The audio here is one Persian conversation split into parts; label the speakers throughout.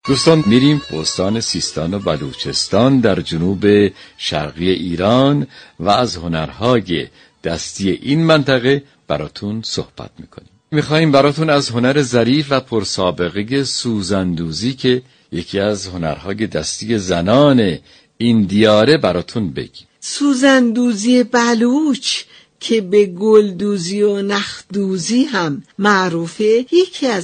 Speaker 1: دوستان میریم استان سیستان و بلوچستان در جنوب شرقی ایران و از هنرهای دستی این منطقه براتون صحبت میکنیم. میخواییم براتون از هنر ظریف و پرسابقه سوزندوزی که یکی از هنرهای دستی زنان این دیاره براتون بگیم.
Speaker 2: سوزندوزی بلوچ که به گلدوزی و نخدوزی هم معروفه، یکی از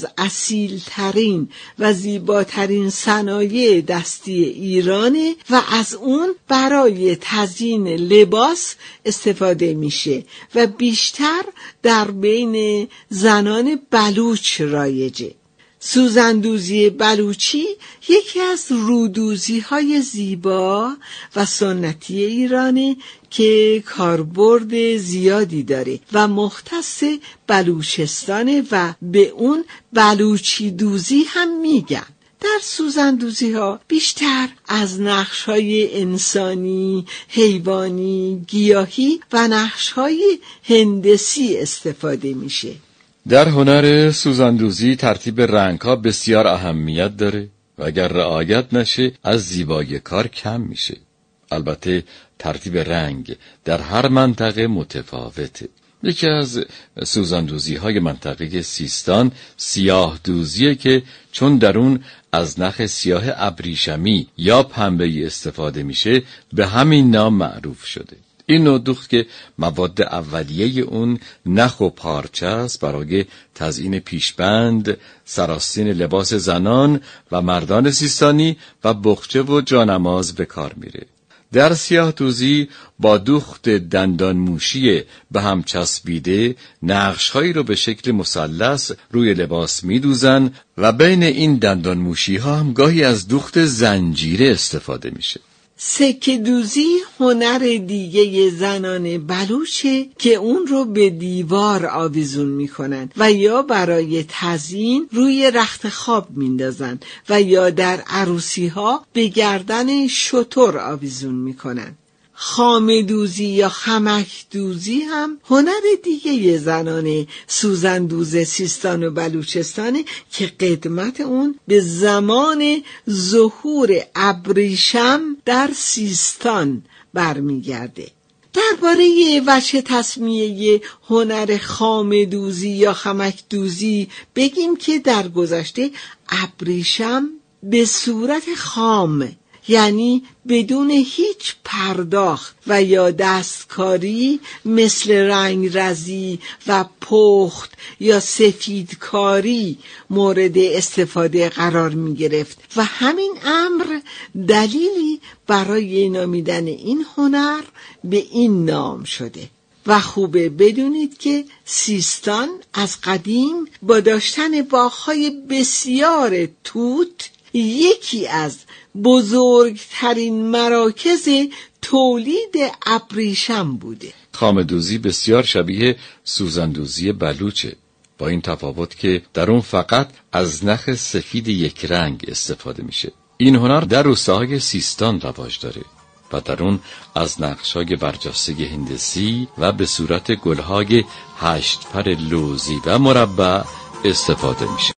Speaker 2: اصیلترین و زیباترین صنایع دستی ایرانه و از اون برای تزیین لباس استفاده میشه و بیشتر در بین زنان بلوچ رایجه. سوزندوزی بلوچی یکی از رودوزی‌های زیبا و سنتی ایرانه که کاربرد زیادی داره و مختص بلوچستانه و به اون بلوچی دوزی هم میگن. در سوزندوزی ها بیشتر از نقش های انسانی، حیوانی، گیاهی و نقش های هندسی استفاده میشه.
Speaker 1: در هنر سوزندوزی ترتیب رنگ‌ها بسیار اهمیت داره و اگر رعایت نشه از زیبایی کار کم میشه. البته ترتیب رنگ در هر منطقه متفاوته. یکی از سوزندوزی‌های منطقه سیستان سیاه دوزیه که چون در اون از نخ سیاه ابریشمی یا پنبه‌ای استفاده میشه به همین نام معروف شده. این نوع دوخت که مواد اولیه اون نخ و پارچه است برای تزیین پیشبند، سراستین لباس زنان و مردان سیستانی و بخچه و جانماز به کار میره. در سیاه دوزی با دوخت دندان موشی به هم چسبیده نقش‌هایی رو به شکل مثلث روی لباس میدوزن و بین این دندان موشی ها هم گاهی از دوخت زنجیره استفاده میشه.
Speaker 2: سکه دوزی هنر دیگه زنان بلوچه که اون رو به دیوار آویزون میکنن و یا برای تزیین روی رخت خواب میندازن و یا در عروسی ها به گردن شتر آویزون میکنن. خامه دوزی یا خمک دوزی هم هنر دیگه زنان سوزندوز سیستان و بلوچستانه که قدمت اون به زمان ظهور ابریشم در سیستان برمیگرده. درباره وجه تسمیه هنر خامه دوزی یا خمک دوزی بگیم که در گذشته ابریشم به صورت خام، یعنی بدون هیچ پرداخت و یا دستکاری مثل رنگرزی و پخت یا سفیدکاری مورد استفاده قرار می گرفت و همین امر دلیلی برای نامیدن این هنر به این نام شده. و خوبه بدونید که سیستان از قدیم با داشتن باغ‌های بسیار توت یکی از بزرگترین مراکز تولید ابریشم بوده.
Speaker 1: خامه‌دوزی بسیار شبیه سوزندوزی بلوچه، با این تفاوت که در اون فقط از نخ سفید یک رنگ استفاده میشه. این هنر در روستاهای سیستان رواج داره و در اون از نقش‌های برجسته هندسی و به صورت گل‌های 8 پر لوزی و مربع استفاده میشه.